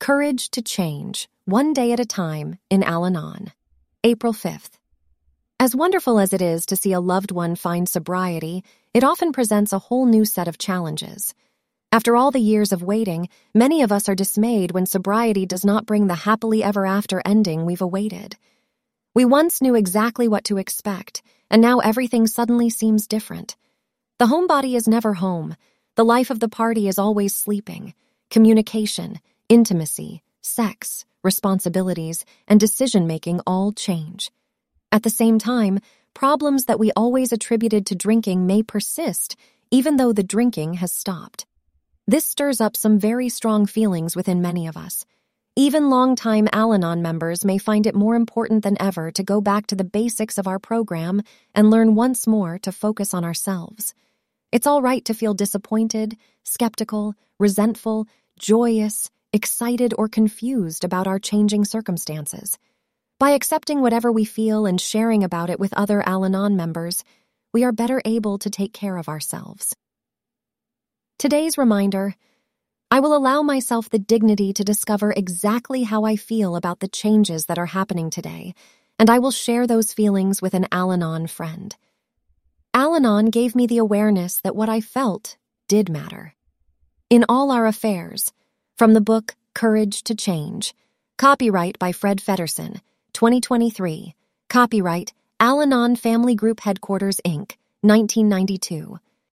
Courage to Change, One Day at a Time in Al-Anon. April 5th. As wonderful as it is to see a loved one find sobriety, it often presents a whole new set of challenges. After all the years of waiting, many of us are dismayed when sobriety does not bring the happily ever after ending we've awaited. We once knew exactly what to expect, and now everything suddenly seems different. The homebody is never home. The life of the party is always sleeping. Communication, intimacy, sex, responsibilities, and decision-making all change. At the same time, problems that we always attributed to drinking may persist, even though the drinking has stopped. This stirs up some very strong feelings within many of us. Even longtime Al-Anon members may find it more important than ever to go back to the basics of our program and learn once more to focus on ourselves. It's all right to feel disappointed, skeptical, resentful, joyous, excited, or confused about our changing circumstances. By accepting whatever we feel and sharing about it with other Al-Anon members, we are better able to take care of ourselves. Today's reminder: I will allow myself the dignity to discover exactly how I feel about the changes that are happening today, and I will share those feelings with an Al-Anon friend. Al-Anon gave me the awareness that what I felt did matter. In all our affairs, from the book Courage to Change, copyright by Fred Feddersen, 2023, copyright Al-Anon Family Group Headquarters, Inc., 1992.